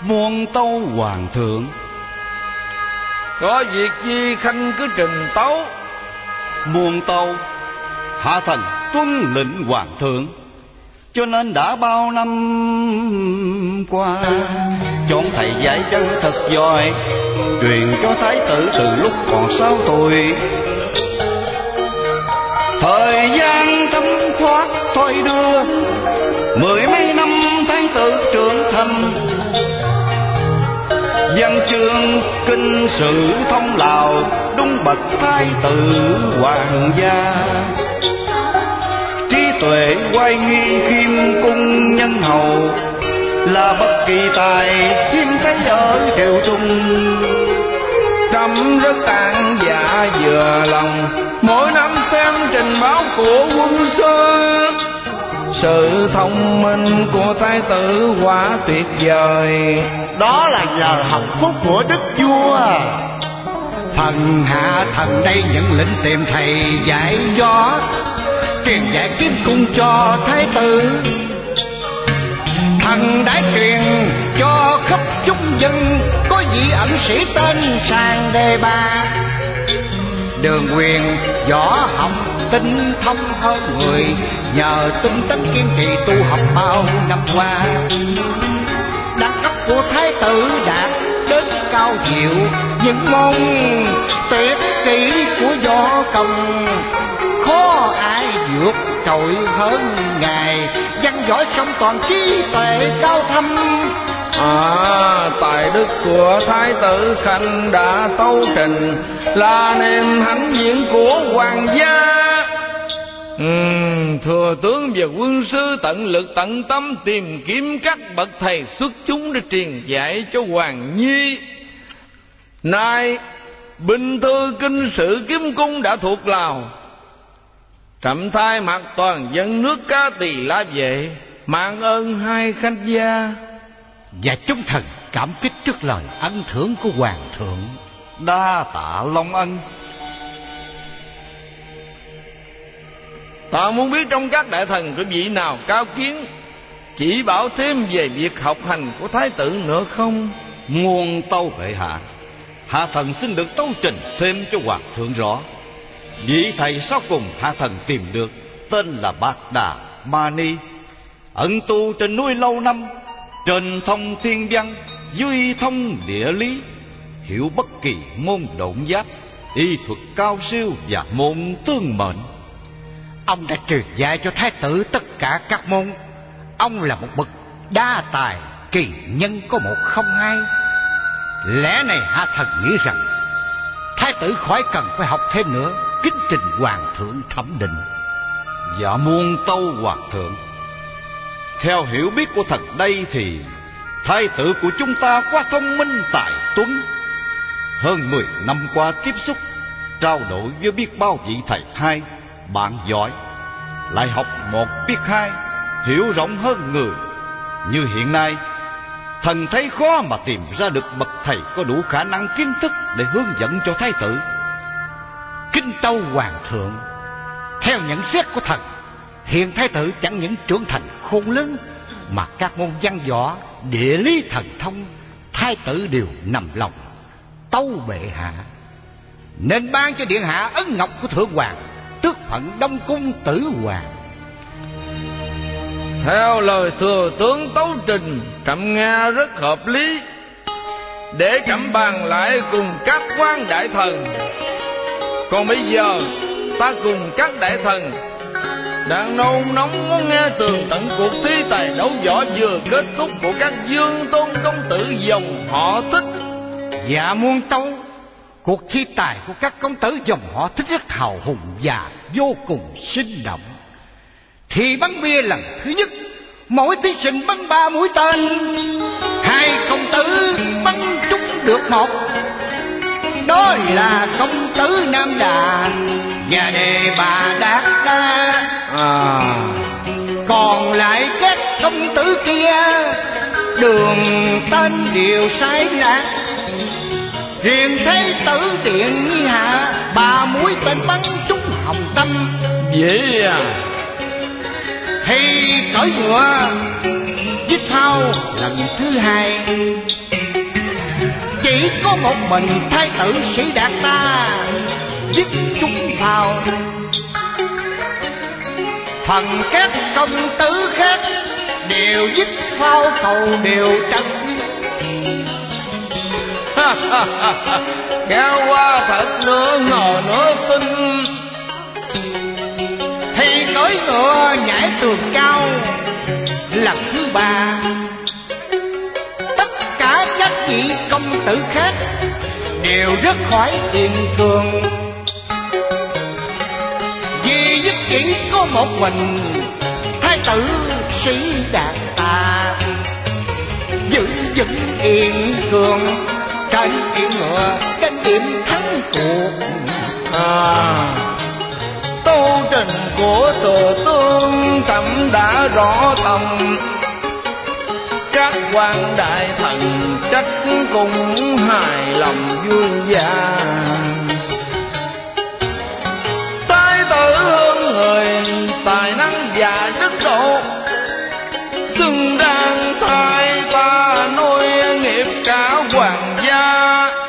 Muôn tâu hoàng thượng. Có việc gì khanh cứ trình tấu. Muôn tâu, hạ thần tuân lệnh hoàng thượng. Cho nên đã bao năm qua, chọn thầy dạy chân thật giỏi, truyền cho thái tử từ lúc còn 6 tuổi. Thời gian thấm thoát thôi đưa, 10 mấy năm thái tử trưởng thành. Văn chương kinh sử thông lào, đúng bậc thái tử hoàng gia. Trí tuệ oai nghi khiêm cung nhân hậu, là bất kỳ tài hiếm thấy ở triều trung. Trẫm rất tán dạ vừa lòng, mỗi năm xem trình báo của quân sư. Sự thông minh của thái tử quá tuyệt vời. Đó là nhờ học phúc của đức vua. Thần hạ thần đây nhận lệnh tìm thầy dạy gió, truyền dạy kiếm cung cho thái tử. Thần đã truyền cho khắp chúng dân, có vị ẩn sĩ tên Sàng Đề Ba. Đường quyền võ học tinh thông hơn người, nhờ tinh tấn kiên trì tu học bao năm qua. Đẳng cấp của thái tử đạt đến cao diệu, những môn tuyệt kỹ của võ công khó ai vượt trội hơn ngài. Văn võ song toàn, trí tuệ cao thâm. Tài đức của thái tử khanh đã tấu trình, là niềm hãnh diện của hoàng gia. Thừa tướng và quân sư tận lực tận tâm tìm kiếm các bậc thầy xuất chúng để truyền dạy cho hoàng nhi. Nay binh thư kinh sử kiếm cung đã thuộc Lào, trẫm thay mặt toàn dân nước Ca Tỳ La Vệ mang ơn hai khanh gia. Và chúng thần cảm kích trước lời ân thưởng của hoàng thượng. Đa tạ long ân. Ta muốn biết trong các đại thần có vị nào cao kiến, chỉ bảo thêm về việc học hành của thái tử nữa không? Muôn tâu bệ hạ, hạ thần xin được tấu trình thêm cho hoàng thượng rõ. Vị thầy sau cùng hạ thần tìm được tên là Bạc Đà Ma Ni, ẩn tu trên núi lâu năm, trên thông thiên văn, dưới thông địa lý, hiểu bất kỳ môn độn giáp, y thuật cao siêu và môn tương mệnh. Ông đã truyền dạy cho thái tử tất cả các môn. Ông là một bậc đa tài, kỳ nhân có một không hai. Lẽ này hạ thần nghĩ rằng thái tử khỏi cần phải học thêm nữa, kính trình hoàng thượng thẩm định. Dạ muôn tâu hoàng thượng. Theo hiểu biết của thần đây thì thái tử của chúng ta quá thông minh tài tuấn. Hơn 10 năm qua tiếp xúc, trao đổi với biết bao vị thầy hai, bạn giỏi, lại học một biết hai, hiểu rộng hơn người. Như hiện nay, thần thấy khó mà tìm ra được bậc thầy có đủ khả năng kiến thức để hướng dẫn cho thái tử. Kính tâu hoàng thượng, theo nhận xét của thần, hiện thái tử chẳng những trưởng thành khôn lớn, mà các môn văn võ, địa lý thần thông, thái tử đều nằm lòng. Tâu bệ hạ nên ban cho điện hạ ấn ngọc của thượng hoàng, tước phận Đông Cung Tử Hoàng. Theo lời thừa tướng tấu trình, trẫm nghe rất hợp lý. Để trẫm bàn lại cùng các quan đại thần. Còn bây giờ ta cùng các đại thần đang nôn nóng muốn nghe tường tận cuộc thi tài đấu võ vừa kết thúc của các Dương Tôn công tử dòng họ Thích. Dạ muôn tâu, cuộc thi tài của các công tử dòng họ Thích rất hào hùng và vô cùng sinh động. Thì bắn bia lần thứ nhất, mỗi thí sinh bắn 3 mũi tên, 2 công tử bắn trúng được 1. Đó là công tử Nam Đà và Đề Bà Đạt Đa. Còn lại các công tử kia đường tên đều sai lạc. Riêng Thế tử Điện Nhi Hạ 3 mũi tên bắn trúng hồng tâm. Vậy à? Thì cởi ngựa Dích Thao lần thứ 2, chỉ có một mình thái tử Sĩ Đạt ta giết chúng vào. Phần các công tử khác đều giết phao cầu đều trật. Nghe qua thật nửa ngờ nửa tin. Thì cưỡi ngựa nhảy tường cao lần thứ ba. Tất cả các vị công tử khác đều rớt khỏi yên cương, vì giết chỉ có một mình thái tử Sĩ Đạt ta giữ vững yên cương. Trên yên ngựa đến điểm thắng cuộc. Tâu trình của thừa tướng trẫm đã rõ tâm. Các quan đại thần chắc cũng hài lòng vui vẻ. Thái tử hơn người tài năng và đức độ, xứng đáng thay ta nối nghiệp cả hoàng gia.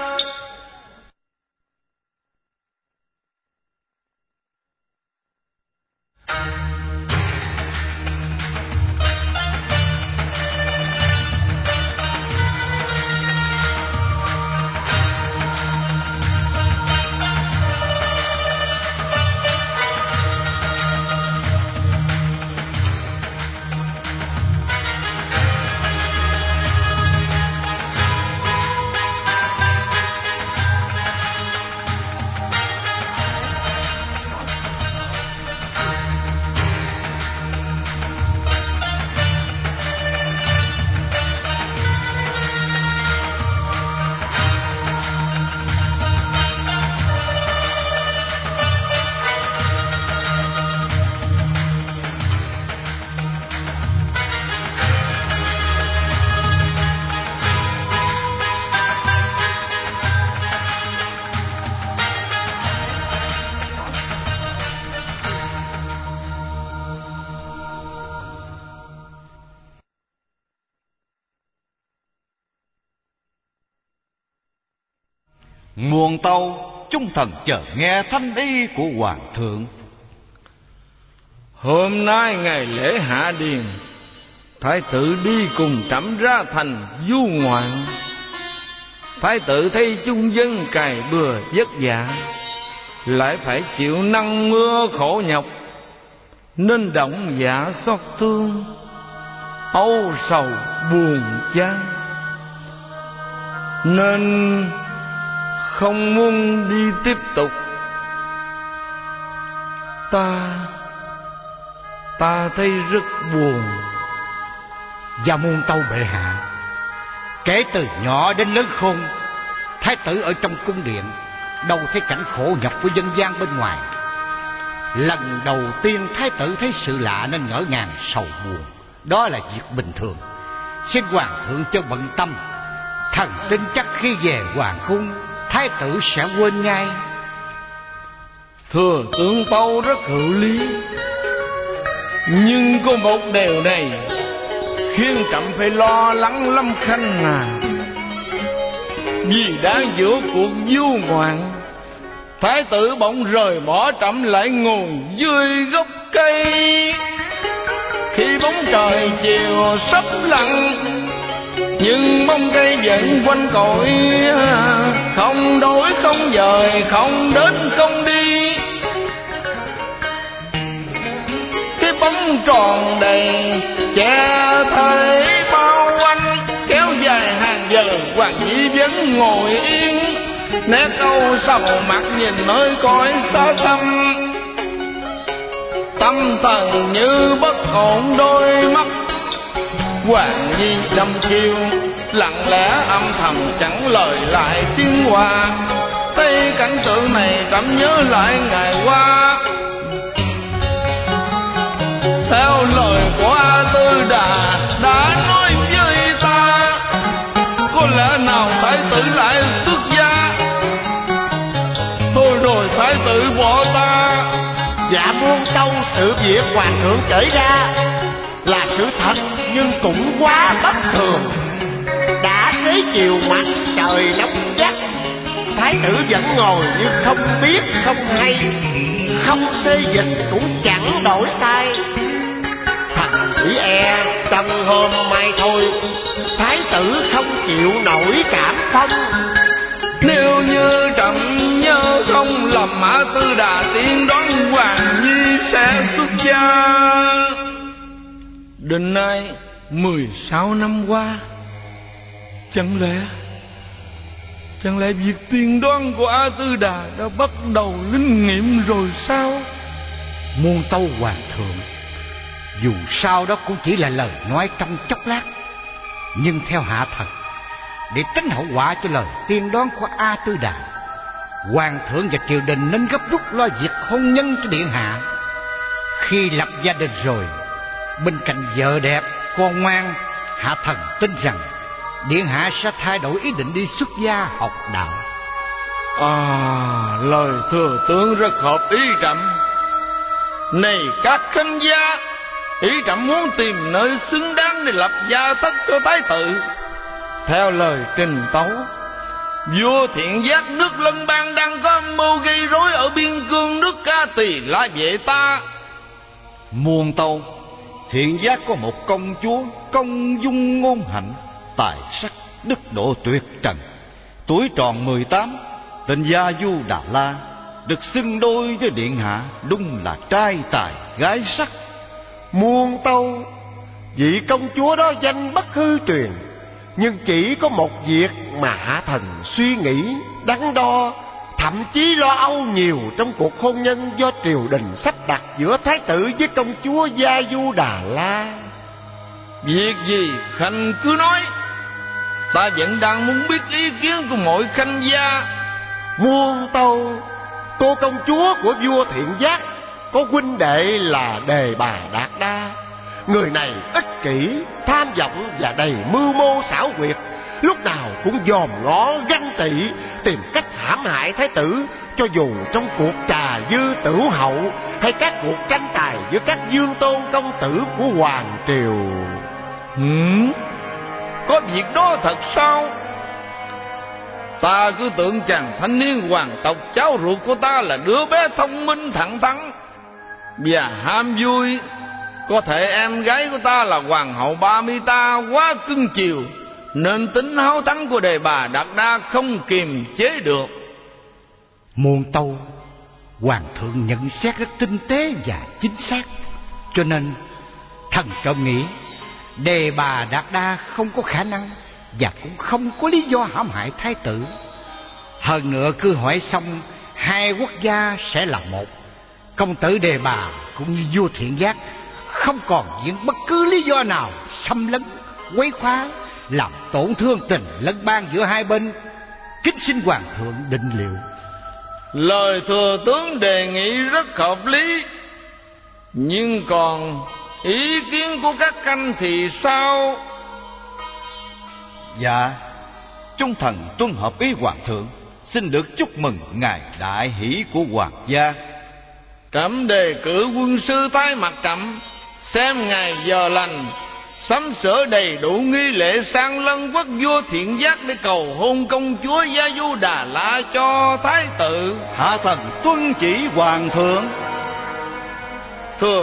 Muôn tâu chúng thần chờ nghe thanh ý của hoàng thượng. Hôm nay ngày lễ hạ điền, thái tử đi cùng trẫm ra thành du ngoạn. Thái tử thấy chung dân cày bừa vất vả, lại phải chịu nắng mưa khổ nhọc, nên động dạ xót thương, âu sầu buồn chán, nên không muốn đi tiếp tục. Ta thấy rất buồn. Và muôn tâu bệ hạ, kể từ nhỏ đến lớn khôn, thái tử ở trong cung điện đâu thấy cảnh khổ nhọc của dân gian bên ngoài. Lần đầu tiên thái tử thấy sự lạ nên ngỡ ngàng sầu buồn. Đó là việc bình thường, xin hoàng thượng cho bận tâm. Thần tin chắc khi về hoàng cung, thái tử sẽ quên ngay. Thừa tướng tâu rất hữu lý, nhưng có một điều này khiến trẫm phải lo lắng lắm khanh à. Vì đang giữa cuộc du ngoạn, thái tử bỗng rời bỏ trẫm lại ngồi dưới gốc cây. Khi bóng trời chiều sắp lặn, nhưng bóng cây vẫn quanh cội, không đổi không dời, không đến không đi. Cái bóng tròn đầy che thấy bao quanh, kéo dài hàng giờ hoàng nhĩ vẫn ngồi yên, nét âu sầu mặt nhìn nơi cõi xa xăm. Tâm thần như bất ổn đôi mắt, hoàng nhi đăm chiêu lặng lẽ âm thầm chẳng lời lại tiếng hòa. Thấy cảnh tượng này trẫm nhớ lại ngày qua, theo lời của A Tư Đà đã nói với ta, có lẽ nào thái tử lại xuất gia. Thôi rồi thái tử bỏ ta. Dạ muôn tâu, sự việc hoàng thượng kể ra là sự thật, nhưng cũng quá bất thường. Đã xế chiều mặt trời nóng gắt, thái tử vẫn ngồi như không biết không hay, không xê dịch cũng chẳng đổi tay. Thần chỉ e trong hôm mai thôi, thái tử không chịu nổi cảm phong. Nếu như Trẫm nhớ không lầm, Mã Tư Đà tiên đoán Hoàng Nhi sẽ xuất gia. Đến nay 16 năm qua, chẳng lẽ việc tiên đoán của A Tư Đà đã bắt đầu linh nghiệm rồi sao? Muôn tâu hoàng thượng, dù sao đó cũng chỉ là lời nói trong chốc lát, nhưng theo hạ thần, để tránh hậu quả cho lời tiên đoán của A Tư Đà, hoàng thượng và triều đình nên gấp rút lo việc hôn nhân cho điện hạ. Khi lập gia đình rồi, bên cạnh vợ đẹp con ngoan, hạ thần tin rằng điện hạ sẽ thay đổi ý định đi xuất gia học đạo. Lời thừa tướng rất hợp ý Trẫm. Này các khanh gia, ý Trẫm muốn tìm nơi xứng đáng để lập gia thất cho thái tử. Theo lời trình tấu, vua Thiện Giác nước Lân Bang đang có âm mưu gây rối ở biên cương nước Ca Tỳ La Vệ ta. Muôn tâu, Thiện Giác có một công chúa công dung ngôn hạnh, tài sắc đức độ tuyệt trần, tuổi tròn 18, tên Gia Du Đà La, được xưng đôi với điện hạ, đúng là trai tài gái sắc. Muôn tâu, vị công chúa đó danh bất hư truyền, nhưng chỉ có một việc mà hạ thần suy nghĩ đắn đo, thậm chí lo âu nhiều trong cuộc hôn nhân do triều đình sắp đặt giữa thái tử với công chúa Gia Du Đà La. Việc gì khanh cứ nói, ta vẫn đang muốn biết ý kiến của mỗi khanh gia. Muôn tâu, cô công chúa của vua Thiện Giác có huynh đệ là Đề Bà Đạt Đa. Người này ích kỷ, tham vọng và đầy mưu mô xảo quyệt, lúc nào cũng dòm ngó ganh tị, tìm cách hãm hại thái tử, cho dù trong cuộc trà dư tửu hậu hay các cuộc tranh tài giữa các vương tôn công tử của hoàng triều. Có việc đó thật sao? Ta cứ tưởng chàng thanh niên hoàng tộc cháu ruột của ta là đứa bé thông minh thẳng thắn và ham vui. Có thể em gái của ta là hoàng hậu Ba Mi Ta quá cưng chiều, nên tính háo thắng của Đề Bà Đạt Đa không kiềm chế được. Muôn tâu, hoàng thượng nhận xét rất tinh tế và chính xác, cho nên thần trộm nghĩ Đề Bà Đạt Đa không có khả năng và cũng không có lý do hãm hại thái tử. Hơn nữa cứ hỏi xong, hai quốc gia sẽ là một. Công tử Đề Bà cũng như vua Thiện Giác không còn những bất cứ lý do nào xâm lấn, quấy phá, làm tổn thương tình lân bang giữa hai bên. Kính xin hoàng thượng định liệu. Lời thừa tướng đề nghị rất hợp lý, nhưng còn ý kiến của các khanh thì sao? Dạ, chúng thần tuân hợp ý hoàng thượng, xin được chúc mừng ngài đại hỷ của hoàng gia. Trẫm đề cử quân sư thay mặt trẫm, xem ngày giờ lành, sắm sửa đầy đủ nghi lễ sang lân quốc vua Thiện Giác để cầu hôn công chúa Gia Du Đà La cho thái tử. Hạ thần tuân chỉ hoàng thượng. Thừa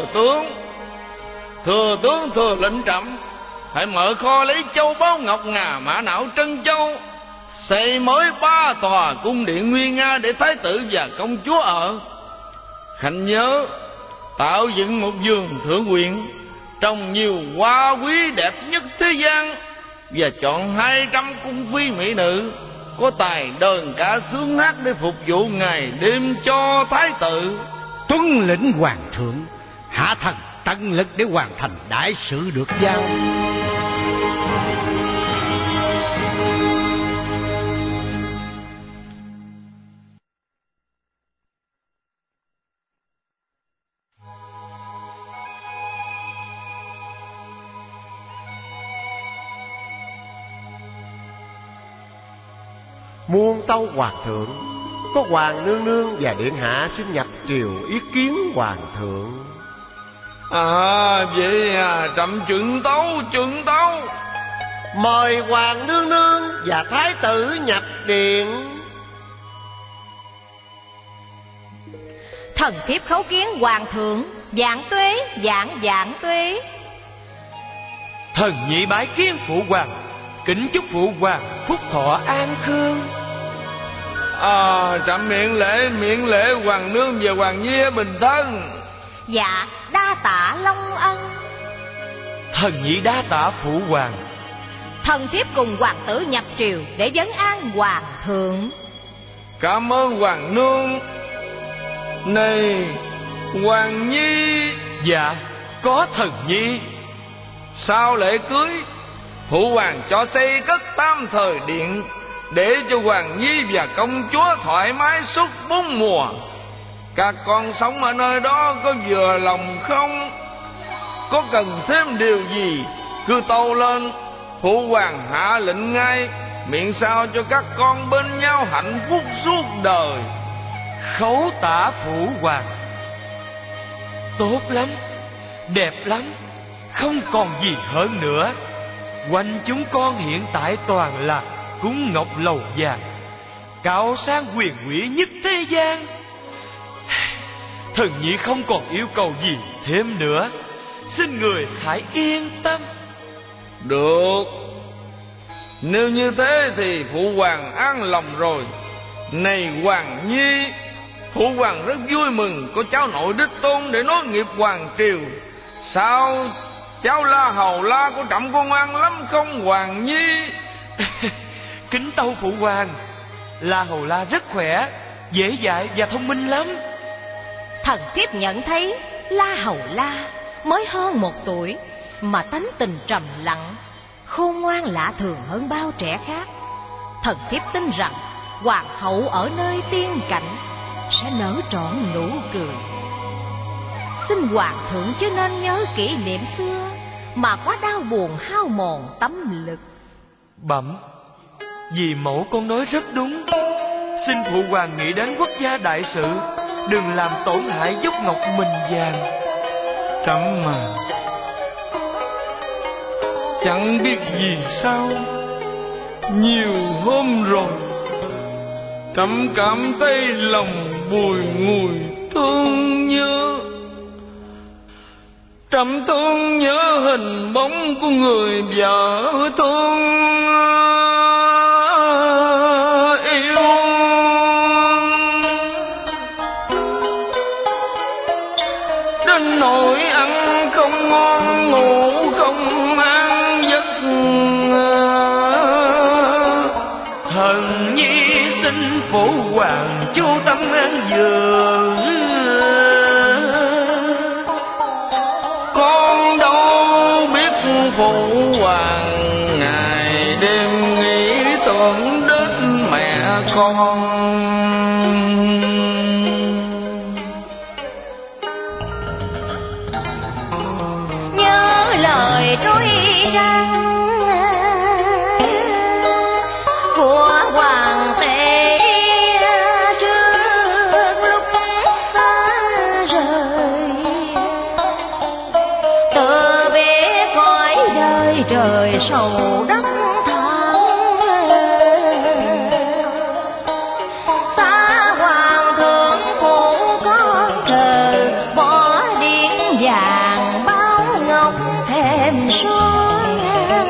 tướng thừa lệnh trẫm hãy mở kho lấy châu báu ngọc ngà mã não trân châu, xây mới 3 tòa cung điện nguy nga để thái tử và công chúa ở. Khanh nhớ tạo dựng một vườn thượng quyện, trồng nhiều hoa quý đẹp nhất thế gian, và chọn 200 cung phi mỹ nữ có tài đờn cả sướng hát để phục vụ ngày đêm cho thái tử. Tuân lệnh hoàng thượng, hạ thần tận lực để hoàn thành đại sự được giao. Muôn tâu hoàng thượng, có hoàng nương nương và điện hạ xin nhập triều ý kiến hoàng thượng. Vậy trẫm chuẩn tấu. Mời hoàng nương nương và thái tử nhập điện. Thần thiếp khấu kiến hoàng thượng. Vạn tuế, vạn tuế. Thần nhị bái kiến phụ hoàng, kính chúc phụ hoàng phúc thọ an khương. Trẫm miễn lễ hoàng nương và hoàng nhi bình thân. Dạ, đa tạ long ân. Thần nhị đa tạ phụ hoàng. Thần thiếp cùng hoàng tử nhập triều để vấn an hoàng thượng. Cảm ơn hoàng nương. Này hoàng nhi. Dạ, có thần nhi. Sau lễ cưới, phụ hoàng cho xây cất tam thời điện để cho hoàng nhi và công chúa thoải mái suốt 4 mùa. Các con sống ở nơi đó có vừa lòng không? Có cần thêm điều gì cứ tâu lên, phụ hoàng hạ lệnh ngay, miễn sao cho các con bên nhau hạnh phúc suốt đời. Khấu tạ phụ hoàng. Tốt lắm, đẹp lắm, không còn gì hơn nữa. Quanh chúng con hiện tại toàn là cúng ngọc lầu vàng, cao sang quyền quý nhất thế gian. Thần nhị không còn yêu cầu gì thêm nữa, xin người hãy yên tâm. Được, nếu như thế thì phụ hoàng an lòng rồi. Này hoàng nhi, phụ hoàng rất vui mừng có cháu nội đích tôn để nối nghiệp hoàng triều. Sao cháu La Hầu La của trẫm có ngoan lắm không hoàng nhi? Kính tâu phụ hoàng, La Hầu La rất khỏe, dễ dạy và thông minh lắm. Thần thiếp nhận thấy La Hầu La mới hơn 1 tuổi mà tánh tình trầm lặng, khôn ngoan lạ thường hơn bao trẻ khác. Thần thiếp tin rằng hoàng hậu ở nơi tiên cảnh sẽ nở trọn nụ cười. Xin hoàng thượng chứ nên nhớ kỷ niệm xưa mà quá đau buồn hao mòn tâm lực. Bẩm, vì mẫu con nói rất đúng. Xin phụ hoàng nghĩ đến quốc gia đại sự, đừng làm tổn hại dốc ngọc mình vàng. Trẫm mà chẳng biết vì sao, nhiều hôm rồi trẫm cảm thấy lòng bùi ngùi thương nhớ. Trẫm thương nhớ hình bóng của người vợ thương yêu. Đến nỗi ăn không ngon, ngủ không an giấc. Thần nhi xin phụ hoàng chú tâm an dưỡng. Con đâu biết phụ hoàng ngày đêm nghĩ tưởng đến mẹ con. Nhớ lời nói rằng của hoàng tể trước lúc xa rời. Từ bé cõi đời trời sầu đất than, xa hoàng thượng phụ con trời bỏ điển vàng bao ngọc thèm son.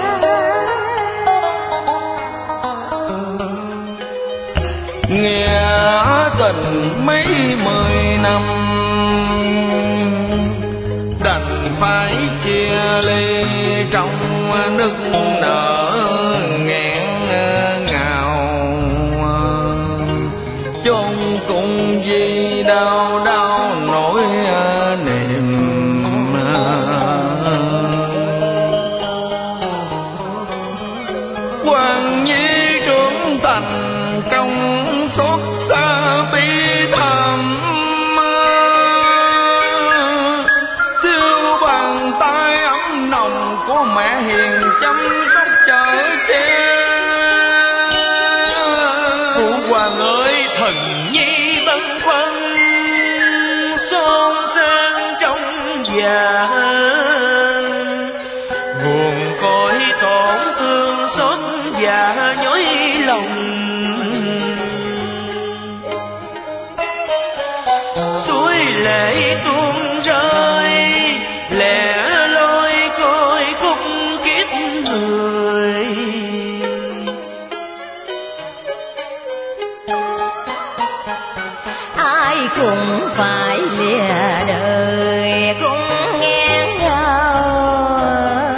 Nghe tình mấy 10 năm đành phải chia ly trong nức nở nghẹn ngào. Chôn cùng vì đau đau nỗi niềm. Hoàng nhi trưởng thành công xót xa bi thảm, thiếu bàn tay ấm nồng của mẹ hiền chăm sóc chở che. Phụ hoàng ơi, thần nhi băn khoăn son sang trong vàng, nguồn cõi tổn thương lệ tuôn rơi, lẻ loi coi khúc kiếp người. Ai cũng phải lìa đời cũng ngang nhau,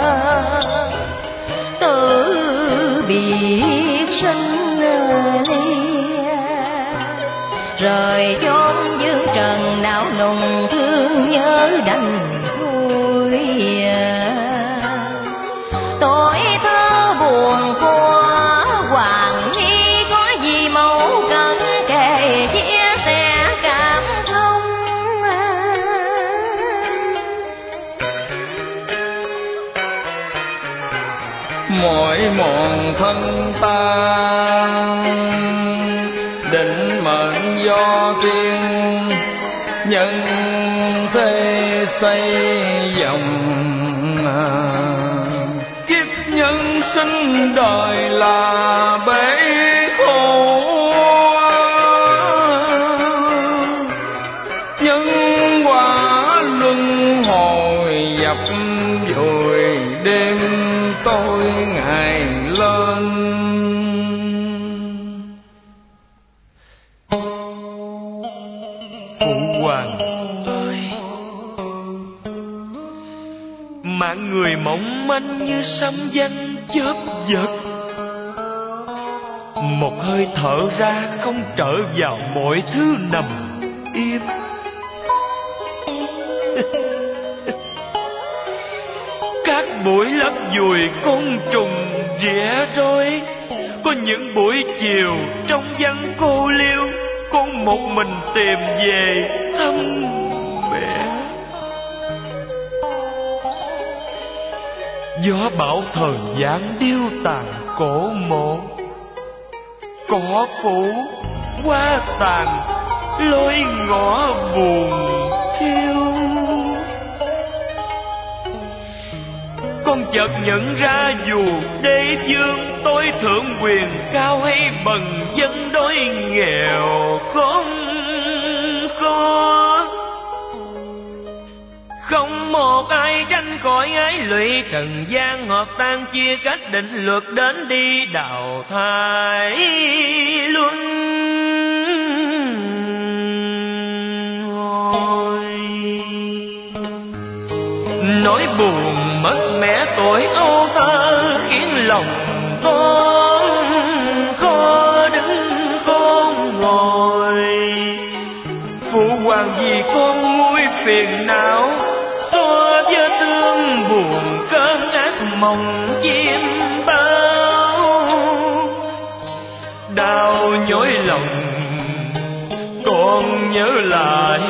tự biết sinh lìa, rời chốn dương trần não nùng thương nhớ đành thôi. Tuổi thơ buồn của Hoàng Nhi có gì mẫu cần kể chia sẻ cảm thông. Mỗi mòn thân ta định mệnh do thiên, nhân thế xây dòng. Kiếp nhân sinh đời là bể khổ, nhân quả luân hồi dập dội đêm tối ngày lên. Phụ hoàng ơi, mạng người mỏng manh như sấm danh chớp giật, một hơi thở ra không trở vào mọi thứ nằm im. Các bụi lấp vùi côn trùng rẽ roi, có những buổi chiều trong văn cô liêu, con một mình tìm về thăm mẹ. Gió bão thời gian điêu tàn cổ mộ, cỏ phủ hoa tàn lối ngõ buồn thiêu. Con chợt nhận ra dù đế vương tối thượng quyền cao hay bần dân đói nghèo khốn khó, không một ai tránh khỏi ái lụy trần gian, hợp tan chia cách định luật đến đi đào thải luân hồi. Nỗi buồn mất mẹ tuổi âu thơ khiến lòng con khó đứng khôn ngồi. Phụ hoàng vì con nguôi phiền não, xóa vết thương buồn cơn ác mộng chim bao. Đau nhói lòng con nhớ lại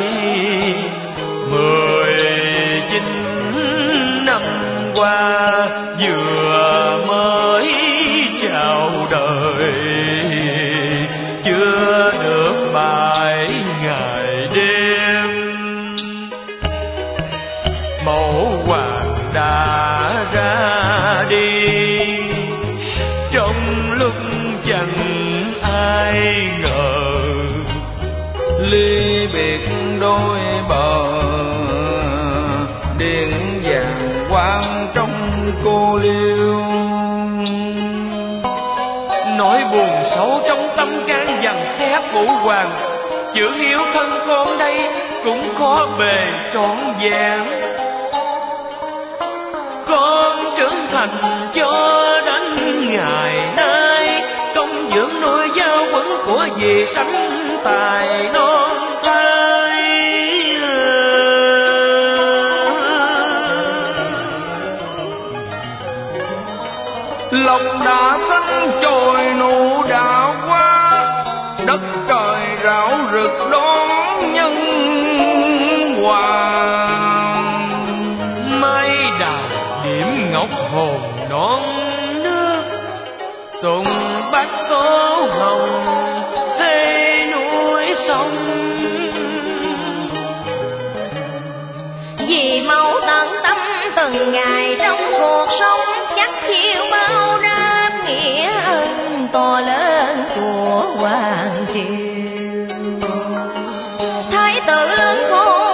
19 năm qua vừa mới chào đời, chưa được 7 ngày đêm. Mẫu hoàng đã ra đi trong lúc chẳng ai ngờ, ly biệt đôi bờ điện vàng quang trong cô liêu. Nỗi buồn sâu trong tâm can dằn xé phụ hoàng, chữ hiếu thân con đây cũng khó bề trọn vẹn. Con trưởng thành cho đến ngày nay, công dưỡng nuôi giao quấn của dì sánh tài non thai. Lộc đã xanh trồi nụ đã qua, đất trời rạo rực đón nhân hoàng. Mai đào điểm ngọc hồn non nước, tùng bách tố hồng thế núi sông. Vì mẫu tận tâm từng ngày trong cuộc sống, chắc chiêu bao đáp nghĩa ơn to lớn của hoàng triều. Thái tử lớn khôn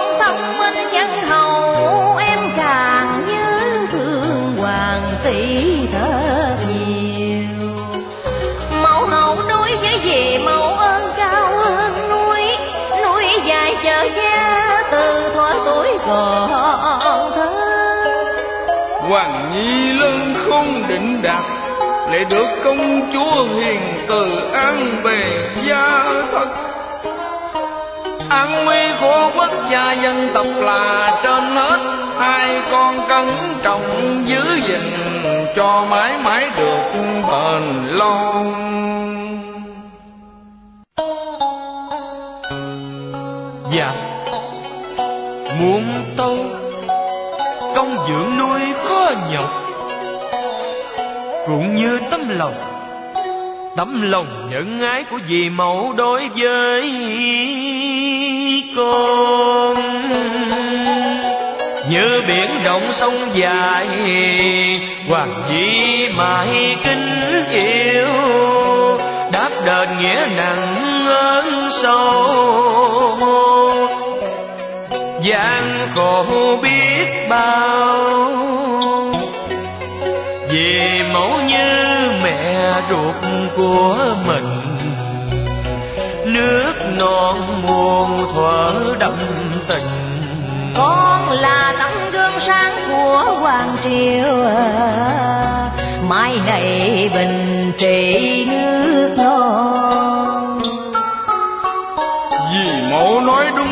còn thơ. Hoàng nhi lớn không định đạt, lại được công chúa hiền từ an bề gia thất. An nguy của quốc gia dân tộc là trên hết, hai con cẩn trọng giữ gìn cho mãi mãi được bền lâu. Dạ, muôn tâu công dưỡng nuôi khó nhọc, cũng như tấm lòng nhân ái của dì mẫu đối với con. Như biển rộng sông dài, Hoàng nhi mãi kính yêu, đáp đền nghĩa nặng ơn sâu. Gian khổ biết bao, vì mẫu như mẹ ruột của mình. Nước non muôn thuở đậm tình, Con là tấm gương sáng của hoàng triều, mai này bình trị nước non. Vì mẫu nói đúng,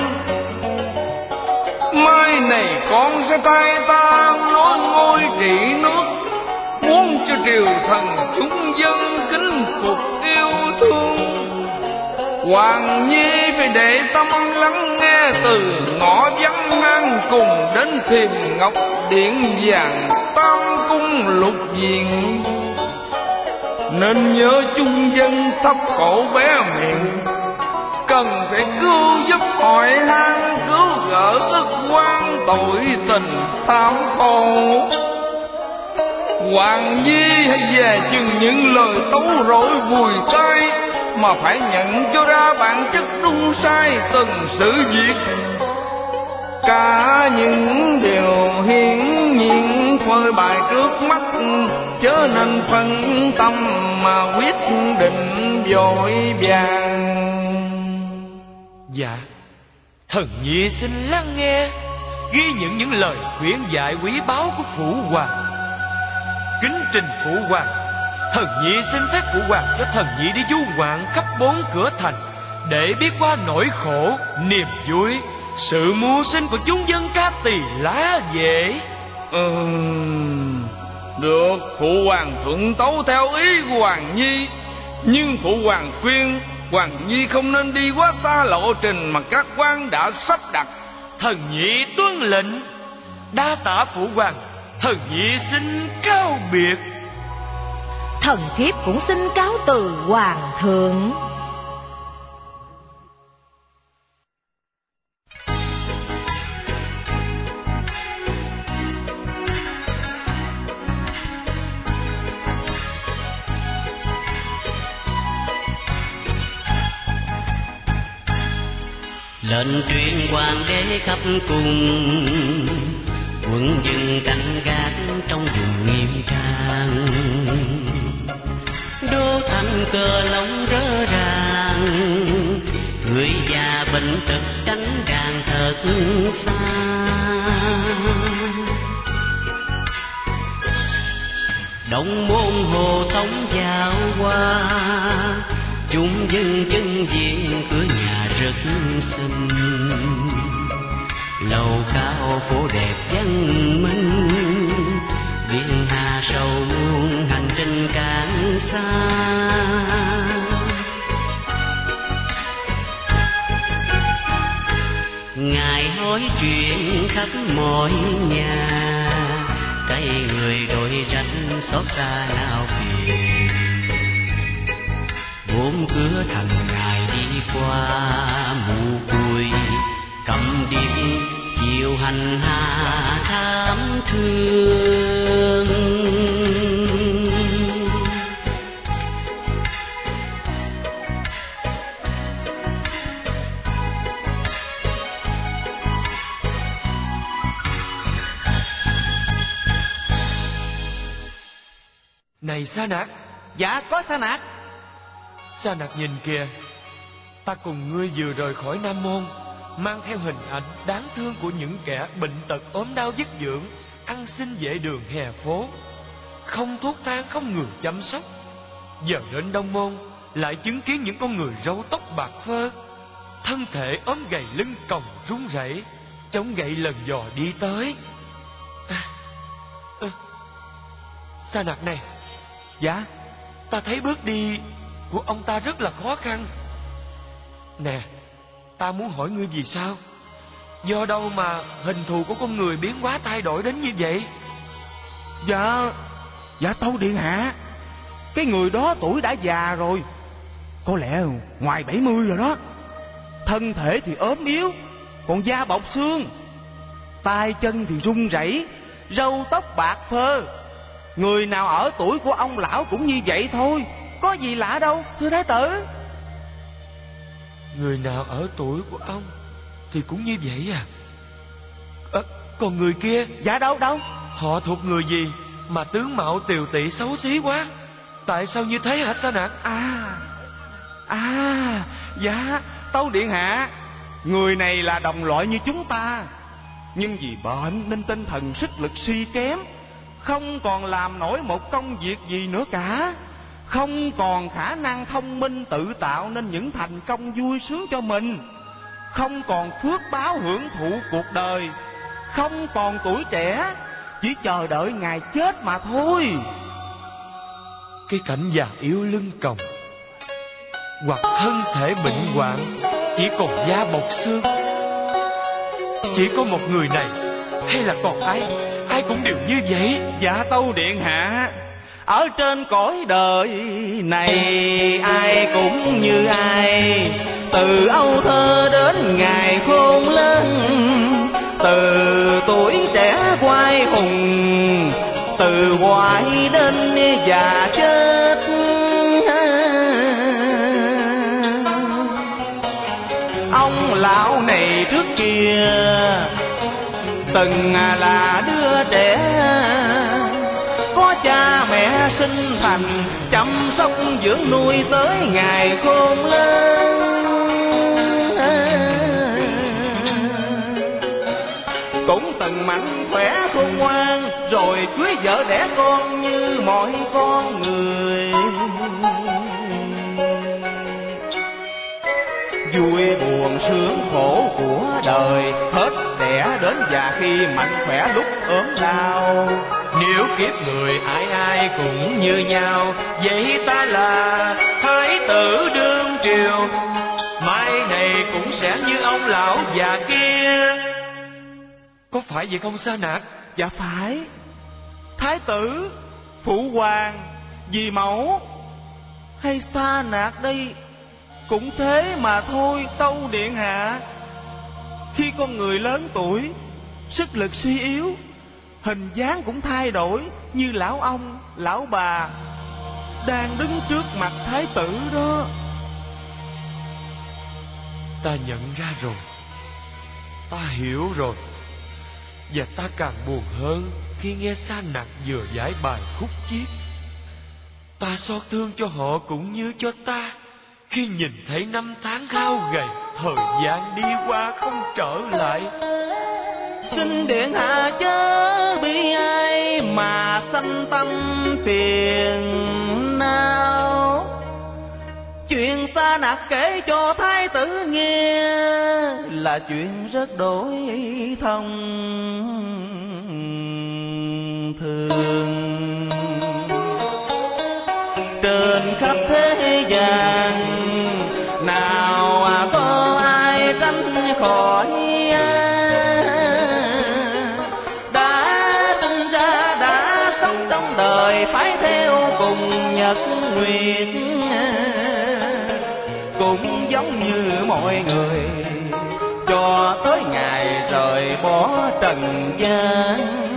mai này con sẽ thay ta nối ngôi trị nước, muốn cho triều thần chúng dân kính phục yêu thương. Hoàng nhi phải để tâm lắng nghe, từ ngõ vắng mang cùng đến thềm ngọc điện vàng tam cung lục viện. Nên nhớ chung dân thấp cổ bé miệng, cần phải cứu giúp hỏi han, cứu gỡ ức quan tội tình tham khổ. Hoàng nhi hãy về chừng những lời tấu rối vùi tay, mà phải nhận cho ra bản chất đúng sai từng sự việc. Cả những điều hiển nhiên phơi bày trước mắt, chớ nên phân tâm mà quyết định vội vàng. Dạ, thần nhi xin lắng nghe, ghi nhận những lời khuyên dạy quý báu của phụ hoàng. Kính trình phụ hoàng, thần nhi xin phép phụ hoàng cho thần nhi đi du ngoạn khắp 4 cửa thành, để biết qua nỗi khổ, niềm vui, sự mưu sinh của chúng dân Cáp Tỳ Lá Vệ. Được, phụ hoàng thuận tấu theo ý của hoàng nhi, nhưng phụ hoàng khuyên hoàng nhi không nên đi quá xa lộ trình mà các quan đã sắp đặt. Thần nhi tuân lệnh. Đa tạ phụ hoàng, thần nhi xin cáo biệt. Thần thiếp cũng xin cáo từ hoàng thượng. Lệnh truyền hoàng đế khắp cùng, quân dân canh gác trong vùng nghiêm trang. Đô thành cờ lông rỡ ràng, người già bệnh tật tránh đàn thật xa. Đông môn hồ tống giao qua, chúng dân chân diện cửa nhà rất xinh. Lầu cao phố đẹp văn minh, biển hà sâu hành trình càng xa. Ngài hỏi chuyện khắp mọi nhà, cây người đôi ránh xót xa nào phiền. 4 cửa thành ngài đi qua mù cùi, cầm điệp chiều hành hạ thám thương. Này Sa Nạc. Dạ có Sa Nạc. Sa Nạc nhìn kìa, ta cùng ngươi vừa rời khỏi Nam Môn, mang theo hình ảnh đáng thương của những kẻ bệnh tật ốm đau vất vưởng, ăn xin vệ đường hè phố, không thuốc thang, không người chăm sóc. Giờ đến Đông Môn lại chứng kiến những con người râu tóc bạc phơ, thân thể ốm gầy, lưng còng run rẩy, chống gậy lần dò đi tới. Sa Nặc này. Dạ. Ta thấy bước đi của ông ta rất là khó khăn. Nè, ta muốn hỏi ngươi vì sao? Do đâu mà hình thù của con người biến hóa thay đổi đến như vậy? Dạ tâu điện hạ, cái người đó tuổi đã già rồi, có lẽ ngoài 70 rồi đó. Thân thể thì ốm yếu, còn da bọc xương, tay chân thì run rẩy, râu tóc bạc phơ. Người nào ở tuổi của ông lão cũng như vậy thôi, có gì lạ đâu, thưa thái tử. Người nào ở tuổi của ông thì cũng như vậy à? Còn người kia? Dạ đâu. Họ thuộc người gì mà tướng mạo tiều tị xấu xí quá? Tại sao như thế hả Sa Nặc? Dạ tâu điện hạ, người này là đồng loại như chúng ta, nhưng vì bệnh nên tinh thần sức lực suy kém, không còn làm nổi một công việc gì nữa cả, không còn khả năng thông minh tự tạo nên những thành công vui sướng cho mình, không còn phước báo hưởng thụ cuộc đời, không còn tuổi trẻ, chỉ chờ đợi ngày chết mà thôi. Cái cảnh già yếu lưng còng hoặc thân thể bệnh hoạn, chỉ còn da bọc xương, chỉ có một người này hay là còn ai cũng đều như vậy? Dạ tâu điện hạ, ở trên cõi đời này ai cũng như ai, từ âu thơ đến ngày khôn lớn, từ tuổi trẻ quay hùng, từ hoài đến già chết. Ông lão này trước kia từng là đứa trẻ, có cha mẹ sinh thành, chăm sóc dưỡng nuôi tới ngày khôn lớn. Cũng từng mạnh khỏe khôn ngoan, rồi cưới vợ đẻ con như mọi con người. Vui buồn sướng khổ của đời, hết đẻ đến già khi mạnh khỏe lúc ốm đau. Nếu kiếp người ai cũng như nhau, vậy ta là thái tử đương triều, mai này cũng sẽ như ông lão già kia. Có phải vậy không Sa Nặc? Dạ phải. Thái tử, phụ hoàng, dì mẫu hay Sa Nặc đây cũng thế mà thôi tâu điện hạ. Khi con người lớn tuổi, sức lực suy yếu, hình dáng cũng thay đổi, như lão ông, lão bà đang đứng trước mặt thái tử đó. Ta nhận ra rồi, ta hiểu rồi. Và ta càng buồn hơn khi nghe Sa Nặc vừa giải bài khúc chiết. Ta xót thương cho họ cũng như cho ta, khi nhìn thấy năm tháng hao gầy, thời gian đi qua không trở lại. Xin điện hạ chớ bi ai mà sanh tâm phiền não. Chuyện Sa Nặc kể cho thái tử nghe là chuyện rất đổi thông thường. Trên khắp thế gian nào có ai tránh khỏi, đã sinh ra đã sống trong đời phải theo cùng nhật nguyệt, cũng giống như mọi người cho tới ngày rời bỏ trần gian.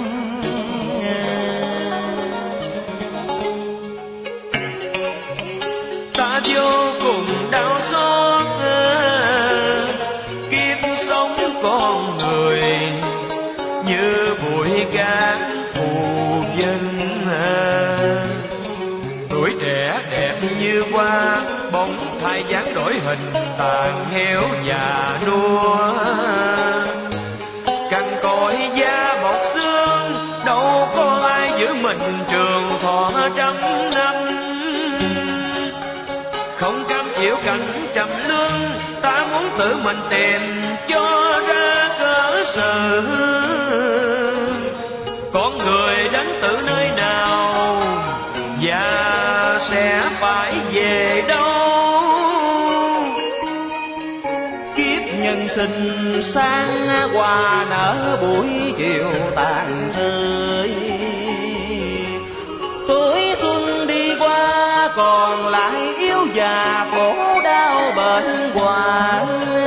Ta vô cùng đau xót kiếp sống con người, như bụi cát phù vân. Tuổi trẻ đẹp như hoa, bóng thay dáng đổi hình, tàn héo già nua. tự mình tìm cho ra cớ sự. Con người đến từ nơi nào và sẽ phải về đâu? Kiếp nhân sinh sang hoa nở buổi chiều tàn rơi, tuổi xuân đi qua còn lại yếu già khổ đau bệnh hoạn.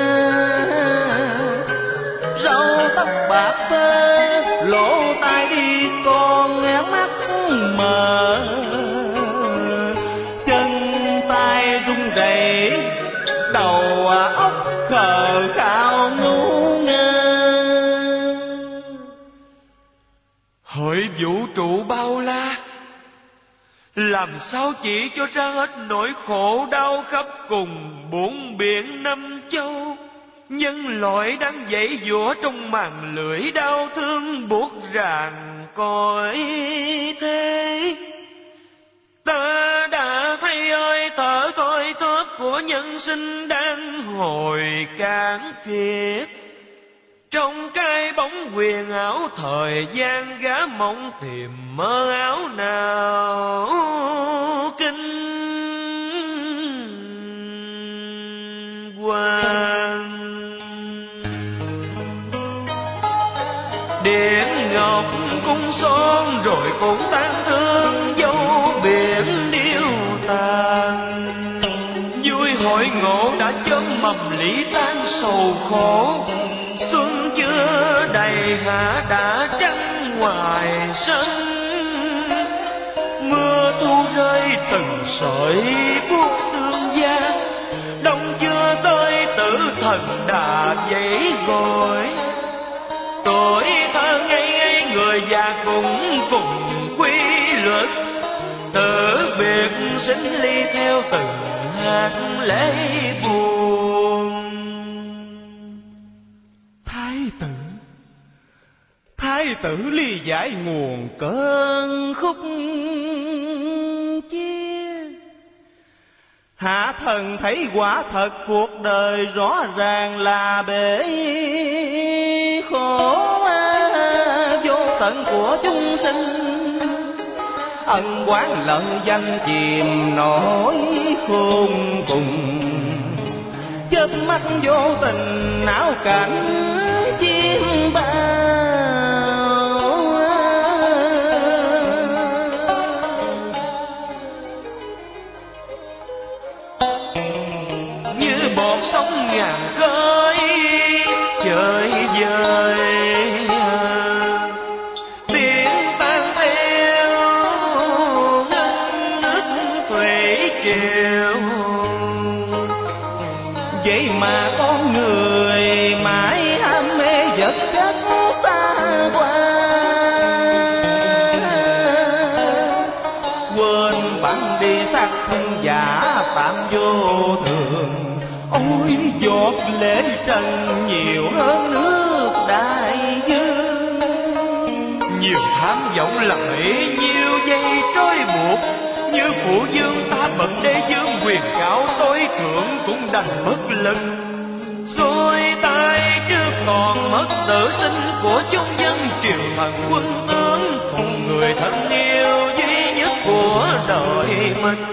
Râu tóc bạc phơ lỗ tai đi con nghe mắt mờ, chân tay run rẩy đầu óc khờ khạo ngu ngơ. Hỡi vũ trụ bao la, làm sao chỉ cho ra hết nỗi khổ đau khắp cùng bốn biển năm châu. Nhân loại đang dãy dũa trong màn lưỡi đau thương buốt ràng cõi thế. Ta đã thấy hơi thở thoi thóp của nhân sinh đang hồi cạn kiệt. Trong cái bóng huyền ảo thời gian gã mộng tìm mơ ảo nào kinh hoàng. Điện ngọc cung son rồi cũng tan thương, dấu biển điêu tàn. Vui hội ngộ đã chớm mầm lý tan sầu khổ. Xuân chưa đầy hạ đã trăng ngoài sân. Mưa thu rơi từng sợi buốt xương da. Đông chưa tới tử thần đã dãy gọi. Tuổi thơ ngây ngây người già cũng cùng quy luật. Tử biệt sinh ly theo từng hạt lễ buồn. Thái tử ly giải nguồn cơn khúc chia. Hạ thần thấy quả thật cuộc đời rõ ràng là bể khổ vô tận của chúng sinh. Ân oán lợi danh chìm nổi khôn cùng. Chớp mắt vô tình não cảnh chim bao. Như bọt sóng ngàn khơi trời dời. Biển tan theo ngân nước thủy triều. Vậy mà con người mãi ham mê vật chất xa qua. Quên bạn đi xác thân giả tạm vô thường. Ôi giọt lệ trần nhiều hơn nước đại dương. Nhiều tham vọng lợi, nhiều dây trói buộc. Như phụ dương ta bậc đế dương quyền cao tối thượng cũng đành bất lực. Rồi tay trước còn mất tự sinh của chúng dân triều thần quân tướng. Còn người thân yêu duy nhất của đời mình.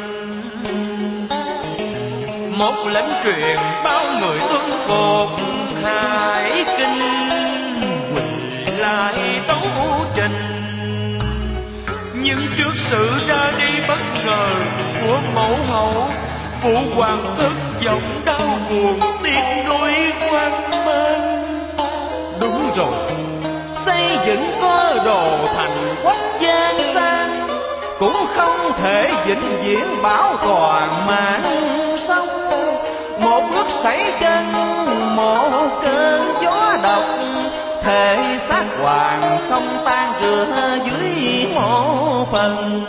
Một lệnh truyền bao người tuân phục hải kinh. Quỳ lại tấu trình. Nhưng trước sự ra đi bất ngờ của mẫu hậu, phụ hoàng thất vọng đau buồn tiếc nuối hoang mang. Đúng rồi, xây dựng có đồ thành quốc giang sang, cũng không thể vĩnh viễn bảo toàn mạng sống. Một lúc xảy chân một cơn gió độc, thể xác hoàng không tan rửa dưới mộ phần.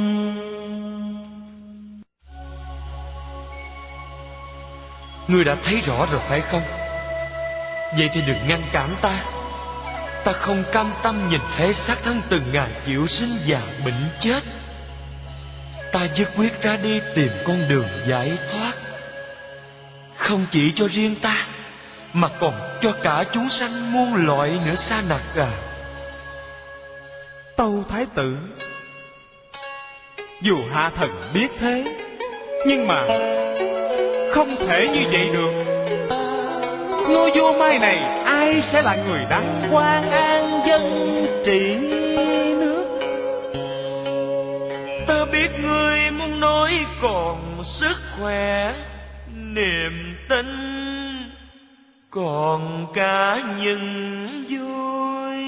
Ngươi đã thấy rõ rồi phải không? Vậy thì đừng ngăn cản ta. Ta không cam tâm nhìn thấy xác thân từng ngày chịu sinh già bệnh chết. Ta dứt quyết ra đi tìm con đường giải thoát. Không chỉ cho riêng ta, mà còn cho cả chúng sanh muôn loại nữa Sa Nặc à. Tâu thái tử, dù hạ thần biết thế, nhưng mà không thể như vậy được. Ngôi vua mai này ai sẽ là người đăng quang an dân trị nước? Ta biết ngươi muốn nói còn sức khỏe, niềm tin, còn cả những vui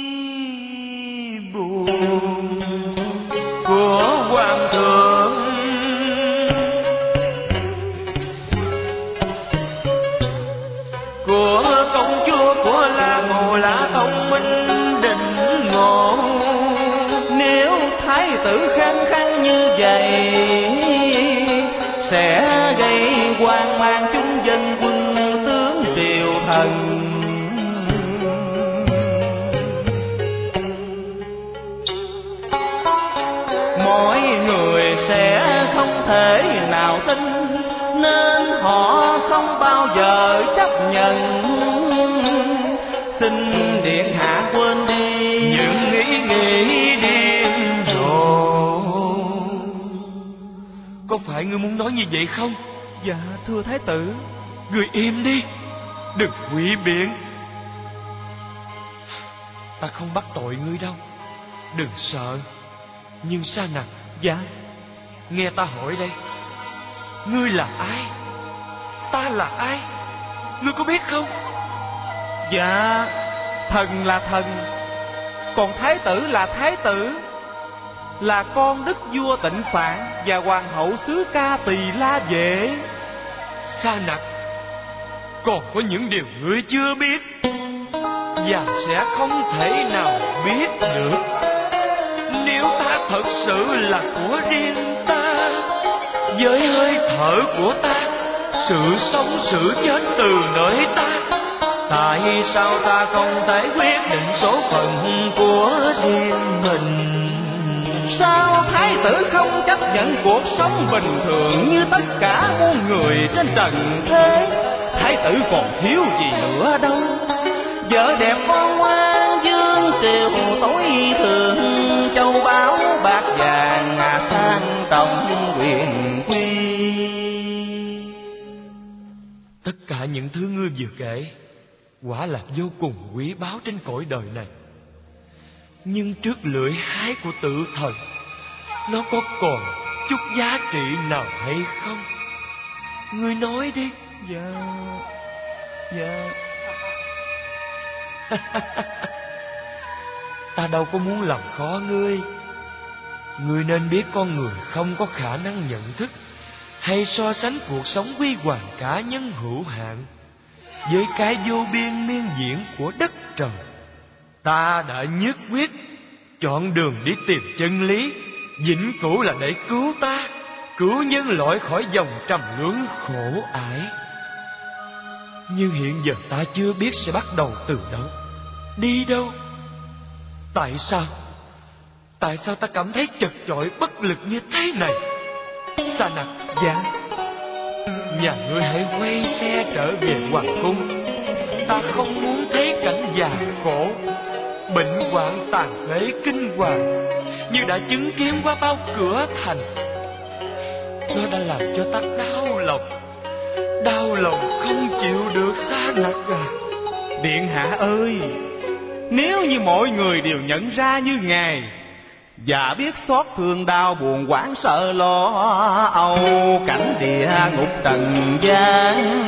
buồn của hoàng thượng. Của công chúa, của La Mồ Lã thông minh định ngộ. Nếu thái tử khăng khăng như vậy, sẽ gây hoang mang chúng dân quân tướng triều thần. Mọi người sẽ không thể nào tin, nên họ không bao giờ chấp nhận. Xin điện hạ quên đi những nghĩ điên rồ. Có phải ngươi muốn nói như vậy không? Dạ thưa thái tử. Ngươi im đi, đừng quỷ biện. Ta không bắt tội ngươi đâu, đừng sợ. Nhưng Sa Nặc, dạ, nghe ta hỏi đây, ngươi là ai? Ta là ai? Ngươi có biết không? Dạ, thần là thần, còn thái tử là thái tử, là con đức vua Tịnh Phạn và hoàng hậu xứ Ca Tỳ La Vệ. Sa Nặc, còn có những điều ngươi chưa biết và sẽ không thể nào biết được. Nếu ta thật sự là của riêng ta, với hơi thở của ta, sự sống sự chết từ nơi ta, tại sao ta không thể quyết định số phận của riêng mình? Sao thái tử không chấp nhận cuộc sống bình thường như tất cả muôn người trên trần thế? Thái tử còn thiếu gì nữa đâu. Vợ đẹp con ngoan dương triều tối thượng, châu báu bạc vàng sang trọng quyền quy. Tất cả những thứ ngươi vừa kể quả là vô cùng quý báu trên cõi đời này. Nhưng trước lưỡi hái của tử thần, nó có còn chút giá trị nào hay không? Ngươi nói đi. Dạ. Ta đâu có muốn làm khó ngươi. Ngươi nên biết con người không có khả năng nhận thức hay so sánh cuộc sống quy hoàng cá nhân hữu hạn với cái vô biên miên diễn của đất trời. Ta đã nhất quyết chọn đường đi tìm chân lý, vĩnh cửu là để cứu ta, cứu nhân loại khỏi dòng trầm luân khổ ải. Nhưng hiện giờ ta chưa biết sẽ bắt đầu từ đâu, đi đâu. Tại sao ta cảm thấy chật chội bất lực như thế này? Sa Nặc, dạ, nhà ngươi hãy quay xe trở về hoàng cung. Ta không muốn thấy cảnh già khổ, bệnh hoạn tàn phế kinh hoàng như đã chứng kiến qua bao cửa thành. Nó đã làm cho ta đau lòng không chịu được. Sa Nặc à, điện hạ ơi, nếu như mọi người đều nhận ra như ngài và biết xót thương đau buồn hoảng sợ lo âu cảnh địa ngục trần gian,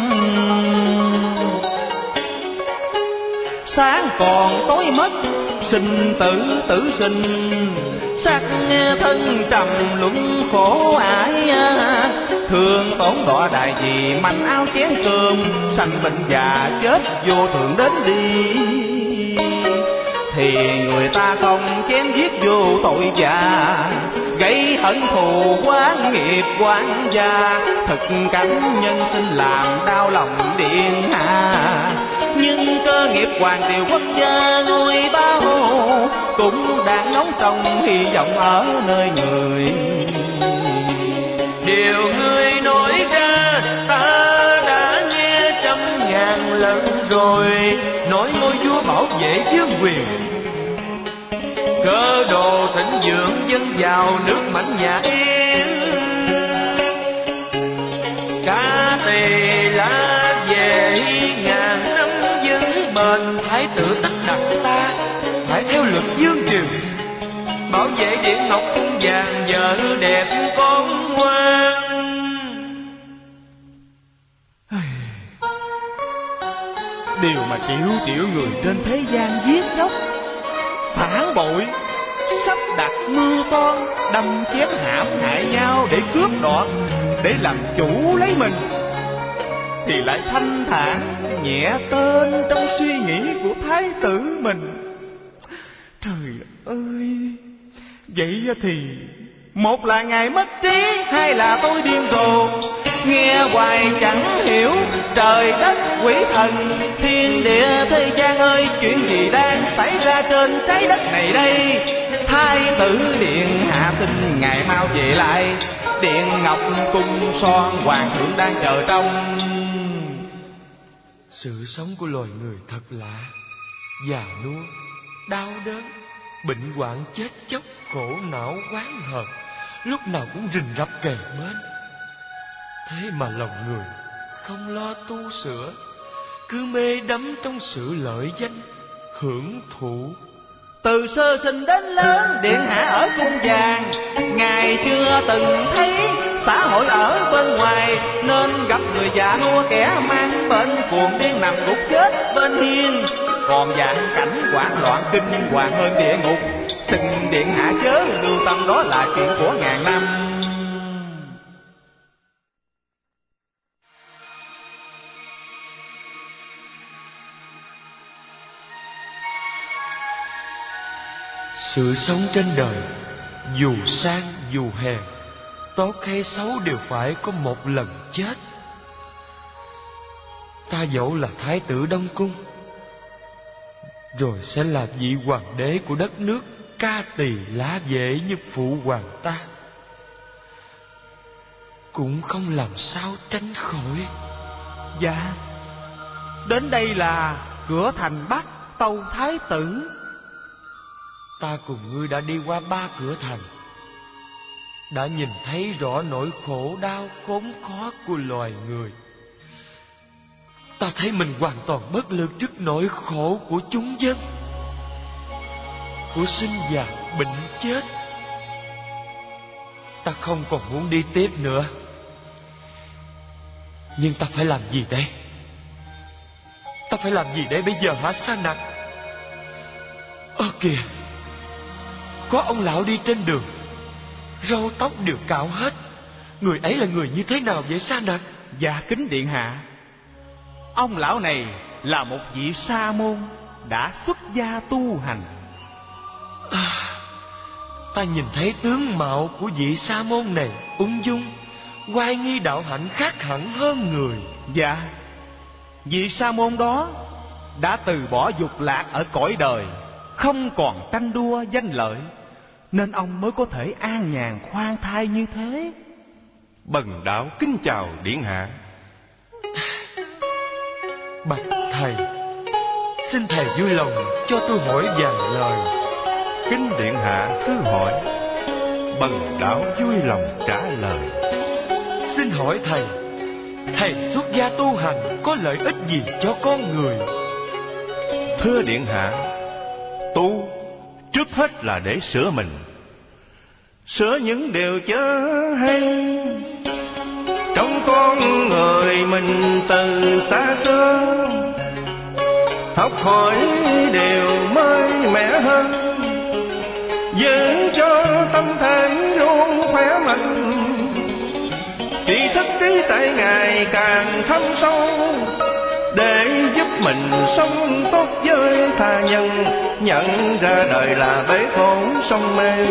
sáng còn tối mất, sinh tử tử sinh, sắc thân trầm luân khổ ải. Thương tổn đọa đại gì manh áo chén cơm, sanh bệnh già chết vô thường đến đi. Thì người ta không chém giết vô tội vạ, gây hận thù quán nghiệp quán gia, thực cảnh nhân sinh làm đau lòng điện hạ. Nhưng cơ nghiệp hoàng triều quốc gia ngôi bao cũng đang ngóng trông hy vọng ở nơi người. Điều ngươi nói ra ta đã nghe trăm ngàn ngàn lần rồi, nói ngôi vua bảo vệ vương quyền. Cơ đồ thịnh vượng dân giàu, nước mạnh nhà yên. Cả tỳ lá về ngàn năm vững bền. Thái tử tất đặt ta phải theo luật vương triều, bảo vệ điện ngọc cung vàng, vợ đẹp con ngoan. Điều mà triệu người trên thế gian giết chóc, phản bội, sắp đặt mưu toan, đâm chém hãm hại nhau để cướp đoạt, để làm chủ lấy mình, thì lại thanh thản nhẹ tên trong suy nghĩ của thái tử mình. Trời ơi! Vậy thì một là ngài mất trí, hai là tôi điên rồ. Nghe hoài chẳng hiểu trời đất quỷ thần, thiên địa thế gian ơi, chuyện gì đang xảy ra trên trái đất này đây? Thái tử điện hạ xin ngài mau về lại, điện ngọc cung son hoàng thượng đang chờ trong. Sự sống của loài người thật lạ, già nua, đau đớn, bệnh hoạn, chết chóc, khổ não, oán hờn, lúc nào cũng rình rập kề bên. Thế mà lòng người không lo tu sửa, cứ mê đắm trong sự lợi danh, hưởng thụ. Từ sơ sinh đến lớn, điện hạ ở cung vàng, ngài chưa từng thấy xã hội ở bên ngoài, nên gặp người già nua kẻ mang bệnh cuồng điên nằm gục chết bên hiên. Còn dạng cảnh hoảng loạn kinh hoàng hơn địa ngục, xin điện hạ chớ lưu tâm, đó là chuyện của ngàn năm. Sự sống trên đời, dù sang dù hèn, tốt hay xấu đều phải có một lần chết. Ta dẫu là thái tử Đông Cung, rồi sẽ là vị hoàng đế của đất nước Ca Tỳ Lá Vệ như phụ hoàng ta, cũng không làm sao tránh khỏi. Dạ, đến đây là cửa thành Bắc Tâu thái tử. Ta cùng ngươi đã đi qua 3 cửa thành, đã nhìn thấy rõ nỗi khổ đau khốn khó của loài người. Ta thấy mình hoàn toàn bất lực trước nỗi khổ của chúng dân, của sinh già bệnh chết. Ta không còn muốn đi tiếp nữa. Nhưng ta phải làm gì đây? Ta phải làm gì đây bây giờ hả Sa Nặc? Ơ kìa, có ông lão đi trên đường, râu tóc đều cạo hết. Người ấy là người như thế nào vậy Sa Nặc? Dạ kính điện hạ, ông lão này là một vị sa môn đã xuất gia tu hành. Ta nhìn thấy tướng mạo của vị sa môn này ung dung, oai nghi đạo hạnh khác hẳn hơn người. Dạ, vị sa môn đó đã từ bỏ dục lạc ở cõi đời, không còn tranh đua danh lợi, nên ông mới có thể an nhàn khoan thai như thế. Bần đạo kính chào điện hạ. Bạch thầy, xin thầy vui lòng cho tôi hỏi vài lời. Kính điện hạ cứ hỏi, bần đạo vui lòng trả lời. Xin hỏi thầy, thầy xuất gia tu hành có lợi ích gì cho con người? Thưa điện hạ, tu trước hết là để sửa mình, sửa những điều chớ hay trong con người mình từ xa xưa, học hỏi điều mới mẻ hơn, giữ cho tâm thể luôn khỏe mạnh, tri thức trí tại ngày càng thâm sâu, để giúp mình sống tốt với tha nhân, nhận ra đời là bể khổ sông mê.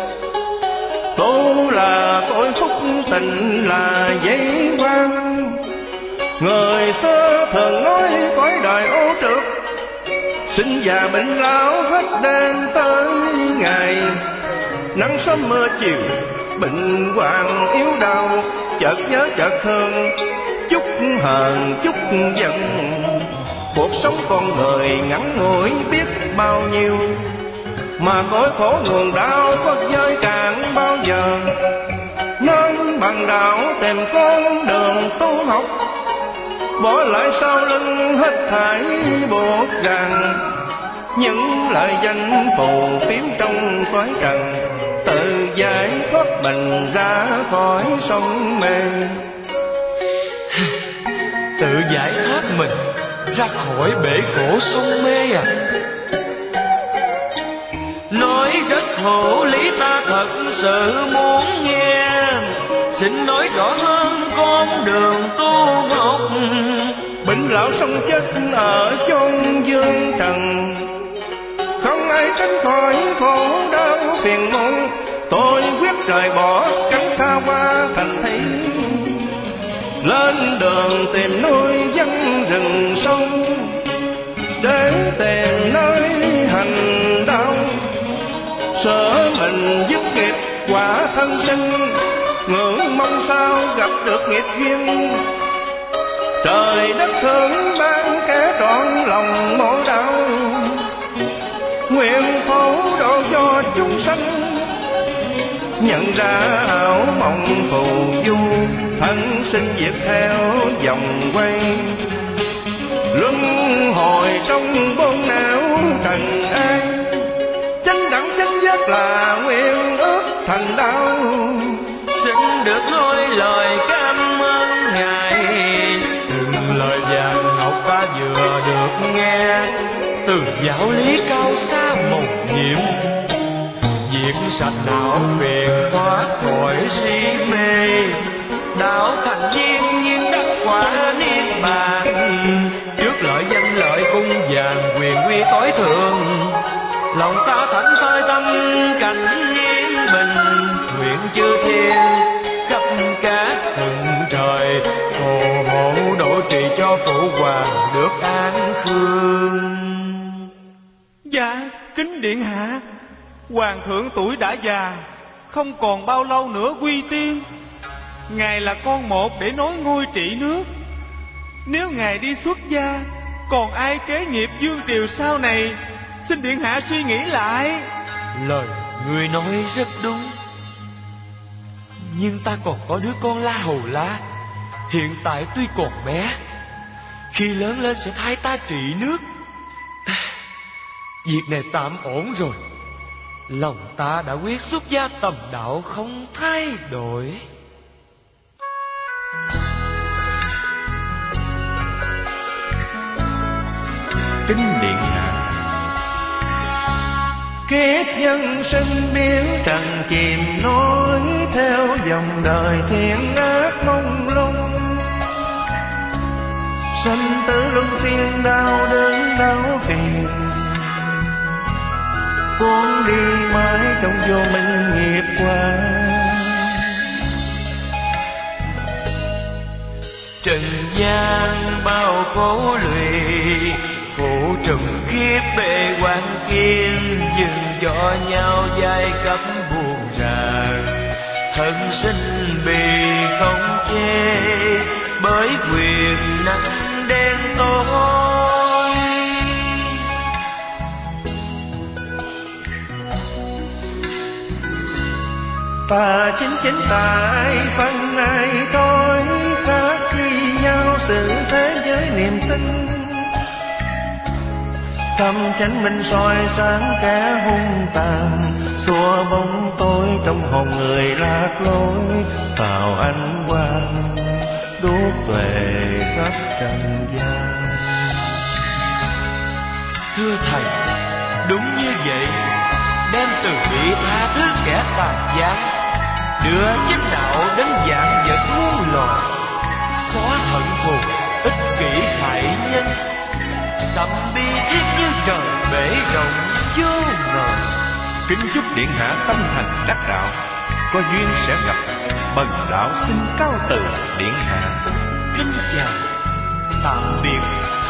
Tu là cội phúc, tình là giấy vang. Người xưa thường nói cõi đời ô trượt, sinh già bệnh lão hết đêm tới ngày. Nắng sớm mưa chiều, bệnh hoạn yếu đau, chợt nhớ chợt thương, chút hờn chút giận. Cuộc sống con người ngắn ngủi biết bao nhiêu, mà cõi khổ nguồn đau có giới cản bao giờ. Nên bằng đạo tìm con đường tu học, bỏ lại sau lưng hết thảy buộc ràng. Những lời danh phù phiếm trong cõi trần, tự giải thoát mình ra khỏi sông mê. Tự giải thoát mình ra khỏi bể khổ sông mê à? Nói rất hữu lý, ta thật sự muốn nghe. Xin nói rõ hơn con đường tu học. Bệnh lão sống chết ở chốn dương trần, không ai tránh khỏi khổ đau phiền muộn. Tôi quyết rời bỏ cánh xa qua thành thị, lên đường tìm nuôi dân rừng sâu, để tìm nơi hành đạo. Sợ mình dứt nghiệp quả thân sinh, ngưỡng mong sao gặp được nghiệp duyên. Trời đất thương ban kẻ trọn lòng mổ đau, nguyện phổ độ cho chúng sanh. Nhận ra ảo mộng phù du, thân sinh diệt theo vòng quay. Luân hồi trong bốn não trần ai, chánh đẳng chánh giác là nguyện ước thành đạo. Xin được nói lời cảm ơn Ngài, từng lời vàng ngọc ta vừa được nghe. Từ giáo lý cao xa mầu nhiệm, diệt sạch não phiền thoát khỏi si mê. Đạo thành viên nhiên đắc quả niết bàn, trước lợi danh lợi cung vàng quyền quy tối thượng. Lòng ta thảnh thơi tâm cảnh yên bình, nguyện chư thiên khắp các tầng trời, phù hộ độ trì cho phụ hoàng được an khương. Dạ, kính điện hạ, hoàng thượng tuổi đã già, không còn bao lâu nữa quy tiên. Ngài là con một để nối ngôi trị nước. Nếu ngài đi xuất gia, còn ai kế nghiệp vương triều sau này? Xin điện hạ suy nghĩ lại. Lời người nói rất đúng, nhưng ta còn có đứa con La Hầu La. Hiện tại tuy còn bé, khi lớn lên sẽ thay ta trị nước. Việc này tạm ổn rồi. Lòng ta đã quyết xuất gia tầm đạo không thay đổi. Kính điện hạ, kiếp nhân sinh biến trần chìm nối theo dòng đời thiện ác mông lung. Sanh tử luân phiên đau đớn đau phiền, cuốn đi mãi trong vô minh nghiệp quả. Trần gian bao khổ lụy, khổ trùng kiếp bề quan khiên, dừng cho nhau giai cấp buồn ràng. Thân sinh bị không chê bởi quyền năng đen tối. Ta chính tại phân ai thôi, khác chi nhau sự thế giới niềm tin. Tâm chánh minh soi sáng kẻ hung tàn, xua bóng tối trong hồn người lạc lối. Vào ánh quang đốt về khắp trần gian. Thưa thầy, đúng như vậy. Đem từ bi tha thứ kẻ tàn gian, đưa chính đạo đến dạng vật muôn loài. Xóa hận thù ích kỷ hại nhân, tâm bi thiết như trời bể rộng vô ngờ. Kính chúc điện hạ tâm thành đắc đạo, có duyên sẽ gặp. Bần đạo xin cáo từ điện hạ. Kính chào, tạm biệt.